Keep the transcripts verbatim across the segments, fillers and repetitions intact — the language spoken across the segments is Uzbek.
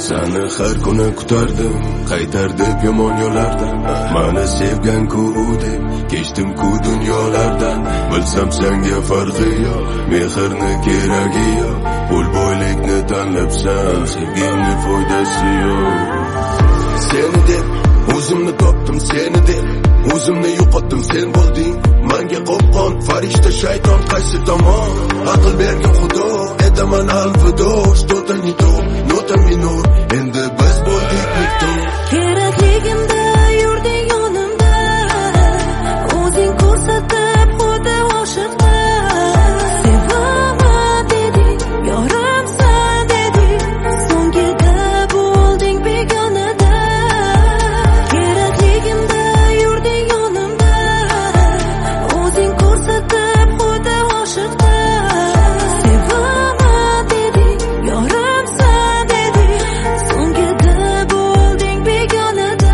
Seni har kuni kutardim, qaytar deb yomon yo'lardan. Meni sevgan-ku deb kechdim-ku dunyolardan. Bilsam senga farqi yo'q, mehrni keragi yo'q. Pul boylikni tanlabsan, sevgingni foydasi yo'q. Seni deb o'zimni topdim, seni deb o'zimni yo'qotdim, sen bo'lding menga qo'pqon, farishta shayton qaysi tomon? Aql bergan xudo, etaman alfido, что-то не то, нота minor, endi biz bo'ldik nikto. Kerakligimda yurding yonimda, o'zing ko'rsatib xuddi oshiqda. Sevaman deding, yorimsan deding, so'ngida bo'lding begonada. Kerakligimda yurding yonimda, o'zing ko'rsatib xuddi oshiqda. Sevaman deding, yorimsan deding, so'ngida bo'lding begonada.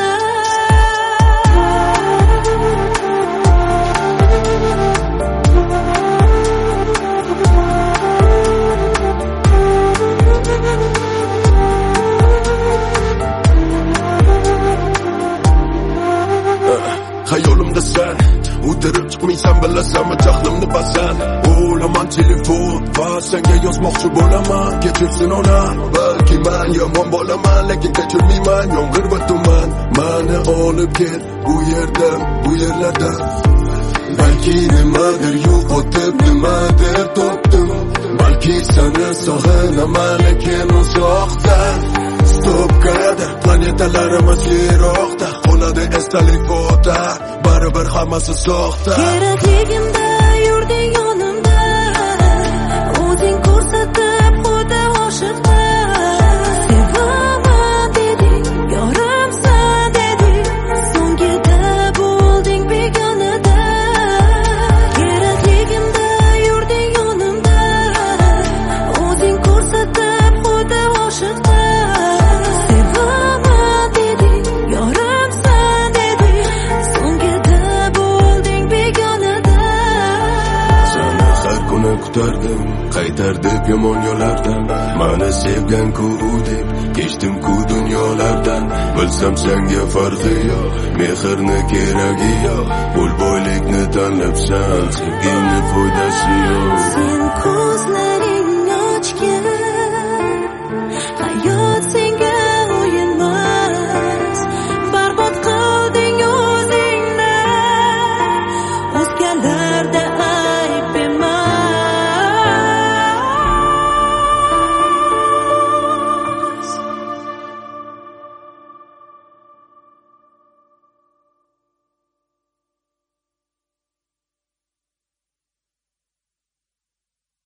Hayolimda sen o'tirib chiqmaysan, bilasan jahlimni basan. O'laman telefon va senga yozmoqchi bo'laman. Kechirsin ona, balki men yomon bo'laman, lekin kechirmayman. Yomg'ir va tuman meni olib ket bu yerdan, bu yerlardan. Balki nimadir yo'qotib, nimadir topdim. Balki seni sog'inaman, lekin uzoqdan. Stopkada planetalarimiz yiroqda, qoladi esdalik foto, baribir hammasi soxta. Kerakligimda yurding yonimda, o'zing ko'rsatib xuddi oshiqda. Sevaman deding, yorimsan deding, so'ngida bo'lding begonada. Kerakligimda yurding yonimda, o'zing ko'rsatib xuddi oshiqda. Sevaman deding, yorimsan deding, so'ngida bo'lding begonada. Seni har kuni kutardim, qaytar deb yomon yo'lardan. Meni sevgan-ku deb kechdim-ku dunyolardan. Bilsam senga farqi yo'q, mehrni keragi yo'q. Pul boylikni tanlabsan, sevgingni foydasi yo'q. Sen